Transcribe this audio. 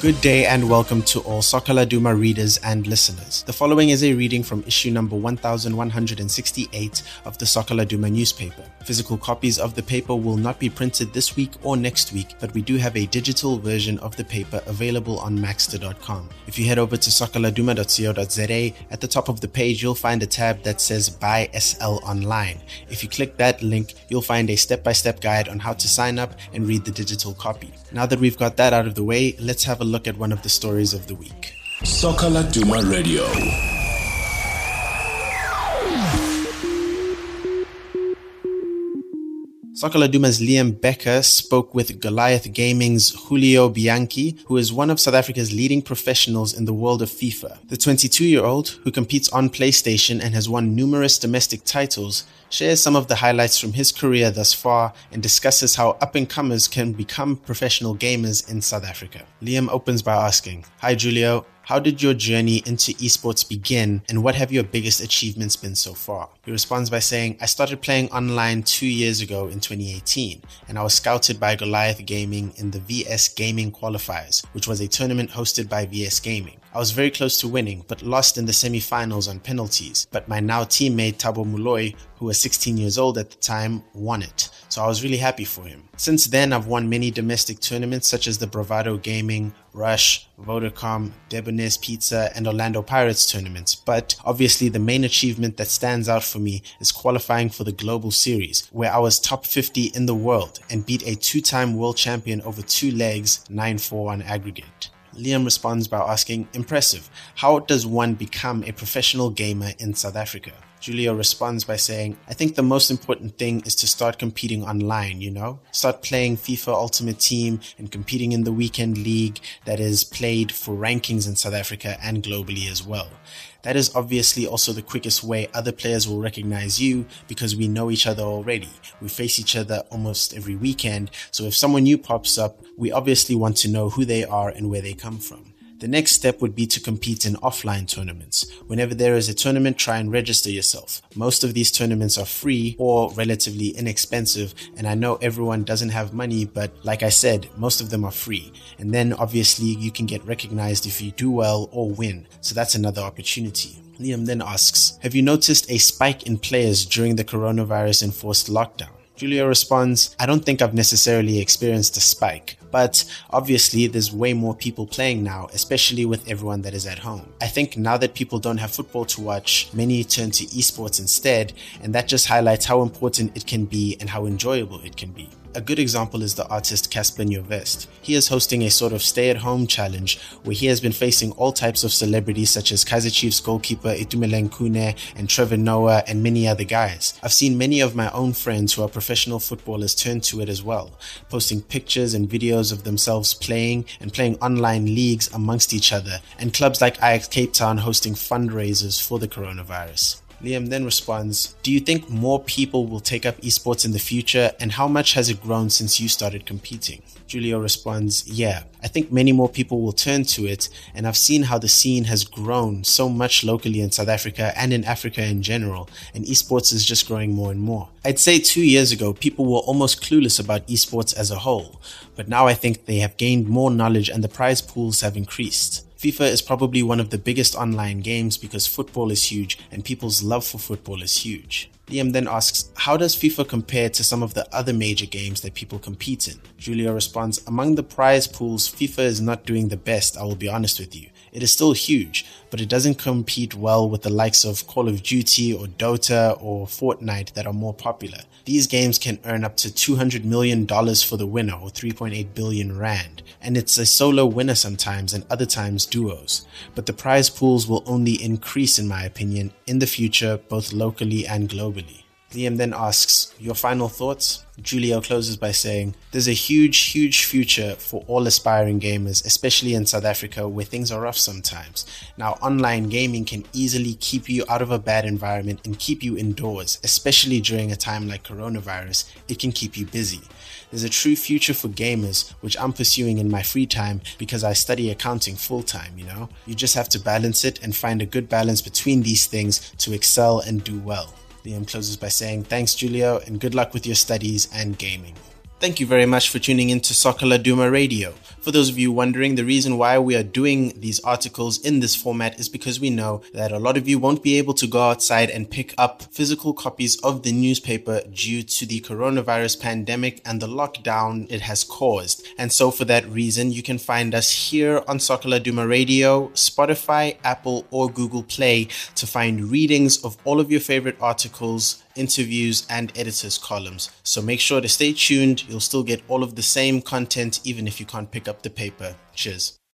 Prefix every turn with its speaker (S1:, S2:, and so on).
S1: Good day and welcome to all Soccer Laduma readers and listeners. The following is a reading from issue number 1168 of the Soccer Laduma newspaper. Physical copies of the paper will not be printed this week or next week, but we do have a digital version of the paper available on Maxter.com. If you head over to soccerladuma.co.za, at the top of the page you'll find a tab that says Buy SL Online. If you click that link, you'll find a step-by-step guide on how to sign up and read the digital copy. Now that we've got that out of the way, let's have a look at one of the stories of the week.
S2: Soccer Laduma Radio.
S1: Soccer Laduma's Liam Becker spoke with Goliath Gaming's Julio Bianchi, who is one of South Africa's leading professionals in the world of FIFA. The 22-year-old, who competes on PlayStation and has won numerous domestic titles, shares some of the highlights from his career thus far and discusses how up-and-comers can become professional gamers in South Africa. Liam opens by asking, "Hi Julio, how did your journey into esports begin and what have your biggest achievements been so far?" He responds by saying, "I started playing online 2 years ago in 2018 and I was scouted by Goliath Gaming in the VS Gaming Qualifiers, which was a tournament hosted by VS Gaming. I was very close to winning, but lost in the semi-finals on penalties. But my now teammate Thabo Moloi, who was 16 years old at the time, won it. So I was really happy for him. Since then, I've won many domestic tournaments such as the Bravado Gaming, Rush, Vodacom, Debonair's Pizza, and Orlando Pirates tournaments. But obviously the main achievement that stands out for me is qualifying for the Global Series, where I was top 50 in the world and beat a two-time world champion over 2 legs, 9-4 on aggregate." Liam responds by asking, "Impressive. How does one become a professional gamer in South Africa?" Julio responds by saying, "I think the most important thing is to start competing online, Start playing FIFA Ultimate Team and competing in the weekend league that is played for rankings in South Africa and globally as well. That is obviously also the quickest way other players will recognize you because we know each other already. We face each other almost every weekend, so if someone new pops up, we obviously want to know who they are and where they come from. The next step would be to compete in offline tournaments. Whenever there is a tournament, try and register yourself. Most of these tournaments are free or relatively inexpensive, and I know everyone doesn't have money, but like I said, most of them are free. And then obviously you can get recognized if you do well or win, so that's another opportunity." Liam then asks, "Have you noticed a spike in players during the coronavirus enforced lockdown?" Julio responds, "I don't think I've necessarily experienced a spike, but obviously there's way more people playing now, especially with everyone that is at home. I think now that people don't have football to watch, many turn to esports instead, and that just highlights how important it can be and how enjoyable it can be. A good example is the artist Casper Nyovest. He is hosting a sort of stay-at-home challenge where he has been facing all types of celebrities such as Kaizer Chiefs goalkeeper Itumeleng Khune and Trevor Noah and many other guys. I've seen many of my own friends who are professional footballers turn to it as well, posting pictures and videos of themselves playing and playing online leagues amongst each other, and clubs like Ajax Cape Town hosting fundraisers for the coronavirus." Liam then responds, "Do you think more people will take up esports in the future, and how much has it grown since you started competing?" Julio responds, "Yeah, I think many more people will turn to it, and I've seen how the scene has grown so much locally in South Africa and in Africa in general, and esports is just growing more and more. I'd say 2 years ago, people were almost clueless about esports as a whole, but now I think they have gained more knowledge and the prize pools have increased. FIFA is probably one of the biggest online games because football is huge and people's love for football is huge." Liam then asks, "How does FIFA compare to some of the other major games that people compete in?" Julio responds, "Among the prize pools, FIFA is not doing the best, I will be honest with you. It is still huge, but it doesn't compete well with the likes of Call of Duty or Dota or Fortnite that are more popular. These games can earn up to $200 million for the winner, or 3.8 billion rand, and it's a solo winner sometimes and other times duos. But the prize pools will only increase, in my opinion, in the future, both locally and globally." Liam then asks, "Your final thoughts?" Julio closes by saying, "There's a huge future for all aspiring gamers, especially in South Africa where things are rough sometimes. Now, online gaming can easily keep you out of a bad environment and keep you indoors, especially during a time like coronavirus. It can keep you busy. There's a true future for gamers, which I'm pursuing in my free time because I study accounting full-time, You just have to balance it and find a good balance between these things to excel and do well." Liam closes by saying, "Thanks, Julio, and good luck with your studies and gaming." Thank you very much for tuning in to Soccer Laduma Radio. For those of you wondering, the reason why we are doing these articles in this format is because we know that a lot of you won't be able to go outside and pick up physical copies of the newspaper due to the coronavirus pandemic and the lockdown it has caused. And so for that reason, you can find us here on Soccer Laduma Radio, Spotify, Apple, or Google Play to find readings of all of your favorite articles, interviews, and editors' columns. So make sure to stay tuned. You'll still get all of the same content even if you can't pick up the paper. Cheers.